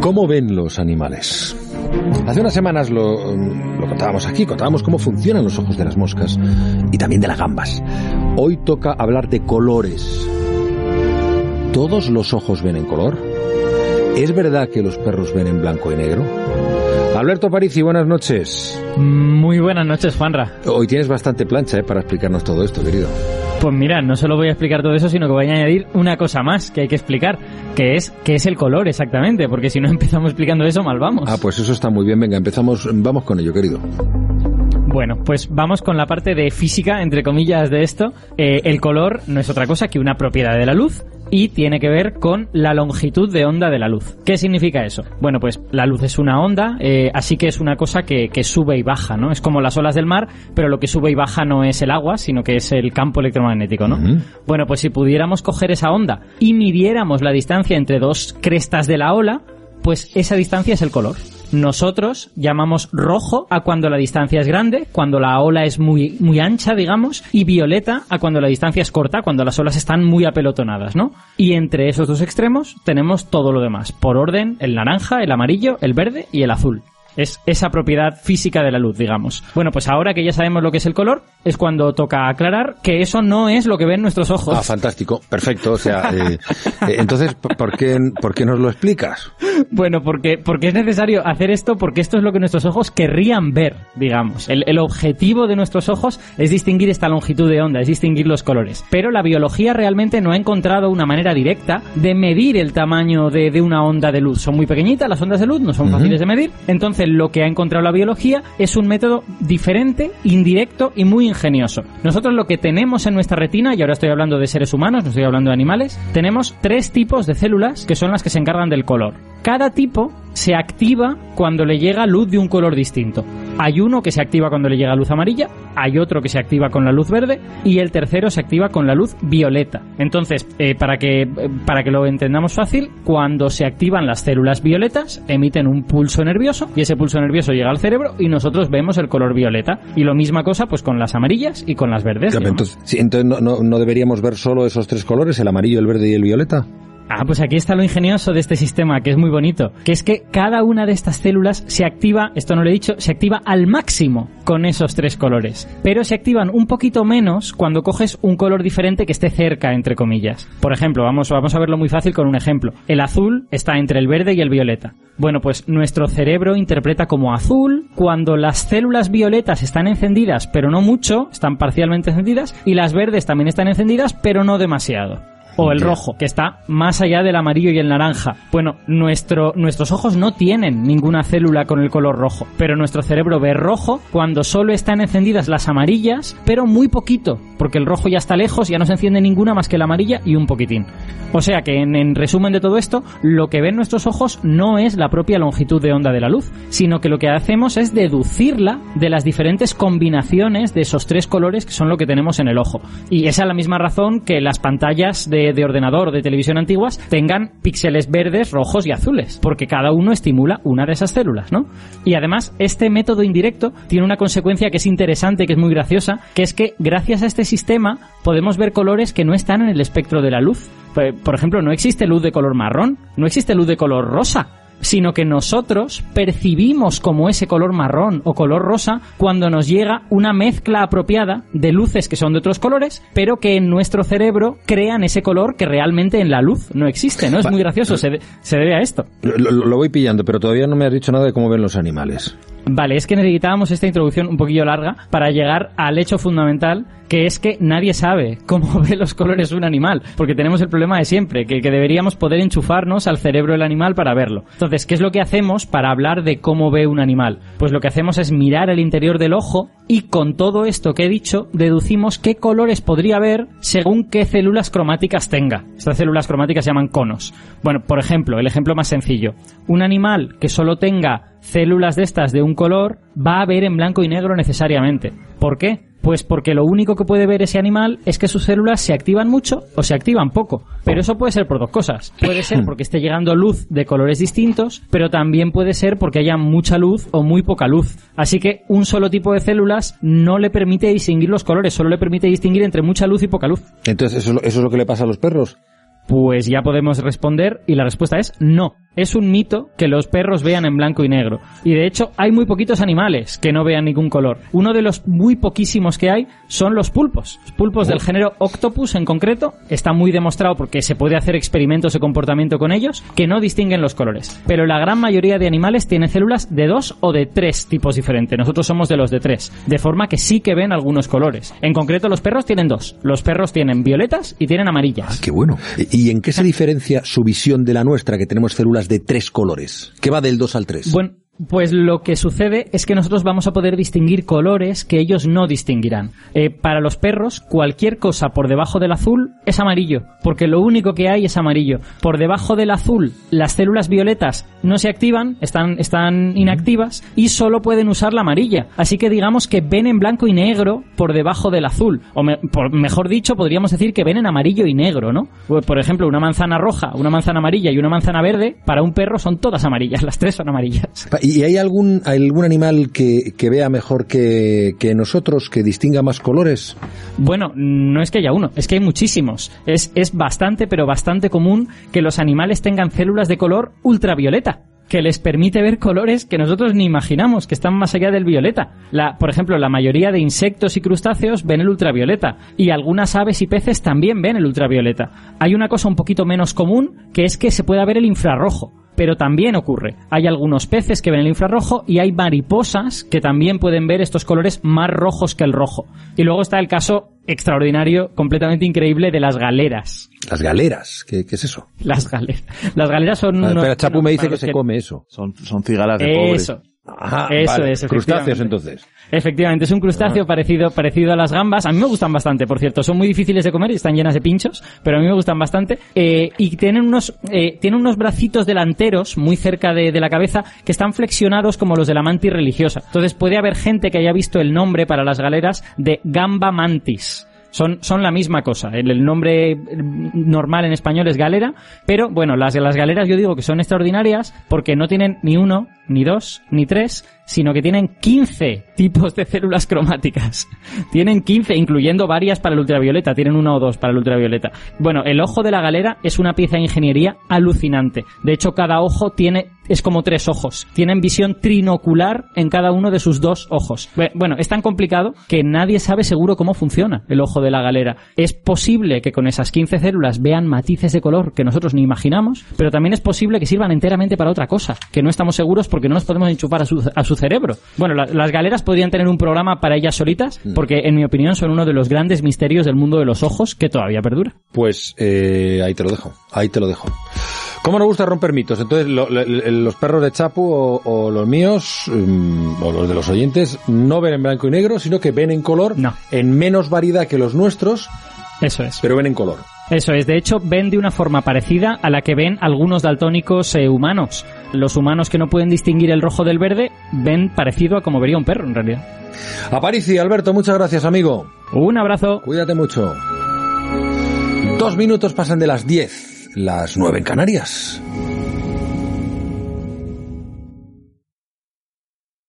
¿Cómo ven los animales? Hace unas semanas lo contábamos aquí, contábamos cómo funcionan los ojos de las moscas y también de las gambas. Hoy toca hablar de colores. ¿Todos los ojos ven en color? ¿Es verdad que los perros ven en blanco y negro? Alberto Aparici, buenas noches. Muy buenas noches, Juanra. Hoy tienes bastante plancha para explicarnos todo esto, querido. Pues mira, no solo voy a explicar todo eso, sino que voy a añadir una cosa más que hay que explicar, que es el color exactamente, porque si no empezamos explicando eso, mal vamos. Ah, pues eso está muy bien. Venga, vamos con ello, querido. Bueno, pues vamos con la parte de física, entre comillas, de esto. El color no es otra cosa que una propiedad de la luz y tiene que ver con la longitud de onda de la luz. ¿Qué significa eso? Bueno, pues la luz es una onda, así que es una cosa que sube y baja, ¿no? Es como las olas del mar, pero lo que sube y baja no es el agua, sino que es el campo electromagnético, ¿no? Uh-huh. Bueno, pues si pudiéramos coger esa onda y midiéramos la distancia entre dos crestas de la ola, pues esa distancia es el color. Nosotros llamamos rojo a cuando la distancia es grande, cuando la ola es muy, muy ancha, digamos, y violeta a cuando la distancia es corta, cuando las olas están muy apelotonadas, ¿no? Y entre esos dos extremos tenemos todo lo demás, por orden, el naranja, el amarillo, el verde y el azul. Es esa propiedad física de la luz, digamos. Bueno, pues ahora que ya sabemos lo que es el color, es cuando toca aclarar que eso no es lo que ven nuestros ojos. Ah, fantástico, perfecto. O sea, entonces, ¿por qué nos lo explicas? Bueno, porque es necesario hacer esto, porque esto es lo que nuestros ojos querrían ver, digamos. El objetivo de nuestros ojos es distinguir esta longitud de onda, es distinguir los colores. Pero la biología realmente no ha encontrado una manera directa de medir el tamaño de una onda de luz. Son muy pequeñitas las ondas de luz, no son fáciles de medir. Entonces, lo que ha encontrado la biología es un método diferente, indirecto y muy ingenioso. Nosotros lo que tenemos en nuestra retina, y ahora estoy hablando de seres humanos, no estoy hablando de animales, tenemos 3 tipos de células que son las que se encargan del color. Cada tipo se activa cuando le llega luz de un color distinto. Hay uno que se activa cuando le llega luz amarilla, hay otro que se activa con la luz verde y el tercero se activa con la luz violeta. Entonces, para que lo entendamos fácil, cuando se activan las células violetas, emiten un pulso nervioso y ese pulso nervioso llega al cerebro y nosotros vemos el color violeta. Y lo misma cosa pues con las amarillas y con las verdes. Claro, entonces no deberíamos ver solo esos 3 colores, el amarillo, el verde y el violeta. Ah, pues aquí está lo ingenioso de este sistema, que es muy bonito, que es que cada una de estas células se activa, esto no lo he dicho, se activa al máximo con esos 3 colores, pero se activan un poquito menos cuando coges un color diferente que esté cerca, entre comillas. Por ejemplo, vamos a verlo muy fácil con un ejemplo. El azul está entre el verde y el violeta. Bueno, pues nuestro cerebro interpreta como azul cuando las células violetas están encendidas, pero no mucho, están parcialmente encendidas, y las verdes también están encendidas, pero no demasiado. O el rojo, que está más allá del amarillo y el naranja. Bueno, nuestros ojos no tienen ninguna célula con el color rojo, pero nuestro cerebro ve rojo cuando solo están encendidas las amarillas, pero muy poquito, porque el rojo ya está lejos, ya no se enciende ninguna más que la amarilla y un poquitín. O sea que en resumen de todo esto, lo que ven nuestros ojos no es la propia longitud de onda de la luz, sino que lo que hacemos es deducirla de las diferentes combinaciones de esos 3 colores que son lo que tenemos en el ojo. Y esa es la misma razón que las pantallas de ordenador o de televisión antiguas tengan píxeles verdes, rojos y azules, porque cada uno estimula una de esas células, ¿no? Y además, este método indirecto tiene una consecuencia que es interesante, que es muy graciosa, que es que gracias a este sistema podemos ver colores que no están en el espectro de la luz. Por ejemplo, no existe luz de color marrón, no existe luz de color rosa, sino que nosotros percibimos como ese color marrón o color rosa cuando nos llega una mezcla apropiada de luces que son de otros colores, pero que en nuestro cerebro crean ese color que realmente en la luz no existe, ¿no? Es muy gracioso, se debe a esto. Lo voy pillando, pero todavía no me has dicho nada de cómo ven los animales. Vale, es que necesitábamos esta introducción un poquillo larga para llegar al hecho fundamental, que es que nadie sabe cómo ve los colores un animal, porque tenemos el problema de siempre, que deberíamos poder enchufarnos al cerebro del animal para verlo. Entonces, ¿qué es lo que hacemos para hablar de cómo ve un animal? Pues lo que hacemos es mirar el interior del ojo y con todo esto que he dicho, deducimos qué colores podría ver según qué células cromáticas tenga. Estas células cromáticas se llaman conos. Bueno, por ejemplo, el ejemplo más sencillo. Un animal que solo tenga células de estas de un color va a ver en blanco y negro necesariamente. ¿Por qué? Pues porque lo único que puede ver ese animal es que sus células se activan mucho o se activan poco. Pero eso puede ser por 2 cosas. Puede ser porque esté llegando luz de colores distintos, pero también puede ser porque haya mucha luz o muy poca luz. Así que un solo tipo de células no le permite distinguir los colores, solo le permite distinguir entre mucha luz y poca luz. Entonces, ¿eso es lo que le pasa a los perros? Pues ya podemos responder y la respuesta es no. Es un mito que los perros vean en blanco y negro. Y de hecho hay muy poquitos animales que no vean ningún color. Uno de los muy poquísimos que hay son los pulpos. Los pulpos del género Octopus en concreto. Está muy demostrado porque se puede hacer experimentos de comportamiento con ellos que no distinguen los colores. Pero la gran mayoría de animales tienen células de 2 o de 3 tipos diferentes. Nosotros somos de los de 3. De forma que sí que ven algunos colores. En concreto los perros tienen 2. Los perros tienen violetas y tienen amarillas. Ah, qué bueno. ¿Y en qué se diferencia su visión de la nuestra, que tenemos células de 3 colores? ¿Qué va del 2 al 3? Bueno, pues lo que sucede es que nosotros vamos a poder distinguir colores que ellos no distinguirán. Para los perros, cualquier cosa por debajo del azul es amarillo, porque lo único que hay es amarillo. Por debajo del azul, las células violetas no se activan, están inactivas, y solo pueden usar la amarilla. Así que digamos que ven en blanco y negro por debajo del azul. O mejor dicho, podríamos decir que ven en amarillo y negro, ¿no? Por ejemplo, una manzana roja, una manzana amarilla y una manzana verde, para un perro son todas amarillas, las 3 son amarillas. ¿Y hay algún animal que vea mejor que nosotros, que distinga más colores? Bueno, no es que haya uno, es que hay muchísimos. Es bastante, pero bastante común que los animales tengan células de color ultravioleta, que les permite ver colores que nosotros ni imaginamos, que están más allá del violeta. Por ejemplo, la mayoría de insectos y crustáceos ven el ultravioleta, y algunas aves y peces también ven el ultravioleta. Hay una cosa un poquito menos común, que es que se pueda ver el infrarrojo. Pero también ocurre. Hay algunos peces que ven el infrarrojo y hay mariposas que también pueden ver estos colores más rojos que el rojo. Y luego está el caso extraordinario, completamente increíble, de las galeras. ¿Las galeras? ¿Qué es eso? Las galeras son... Espera, Chapu me dice que se come eso. Son cigalas de pobres. Eso. Ajá, Eso vale. es, Crustáceos, entonces. Efectivamente, es un crustáceo parecido a las gambas. A mí me gustan bastante, por cierto. Son muy difíciles de comer y están llenas de pinchos, pero a mí me gustan bastante. Y tienen unos bracitos delanteros muy cerca de la cabeza que están flexionados como los de la mantis religiosa. Entonces puede haber gente que haya visto el nombre para las galeras de gamba mantis. Son la misma cosa. El nombre normal en español es galera, pero bueno, las galeras yo digo que son extraordinarias porque no tienen ni 1, ni 2, ni 3, sino que tienen 15 tipos de células cromáticas. Tienen 15, incluyendo varias para el ultravioleta. Tienen 1 o 2 para el ultravioleta. Bueno, el ojo de la galera es una pieza de ingeniería alucinante. De hecho, cada ojo es como 3 ojos. Tienen visión trinocular en cada uno de sus 2 ojos. Bueno, es tan complicado que nadie sabe seguro cómo funciona el ojo de la galera. Es posible que con esas 15 células vean matices de color que nosotros ni imaginamos, pero también es posible que sirvan enteramente para otra cosa, que no estamos seguros porque no nos podemos enchufar a su cerebro. Bueno, las galeras podrían tener un programa para ellas solitas, porque en mi opinión son uno de los grandes misterios del mundo de los ojos que todavía perdura. Pues ahí te lo dejo. ¿Cómo nos gusta romper mitos? Entonces, los perros de Chapu o los míos, o los de los oyentes, no ven en blanco y negro, sino que ven en color, no, en menos variedad que los nuestros. Eso es. Pero ven en color. Eso es, de hecho ven de una forma parecida a la que ven algunos daltónicos humanos. Los humanos que no pueden distinguir el rojo del verde ven parecido a como vería un perro en realidad. Aparici, Alberto, muchas gracias, amigo. Un abrazo. Cuídate mucho. 2 minutos pasan de las 10, las 9 en Canarias.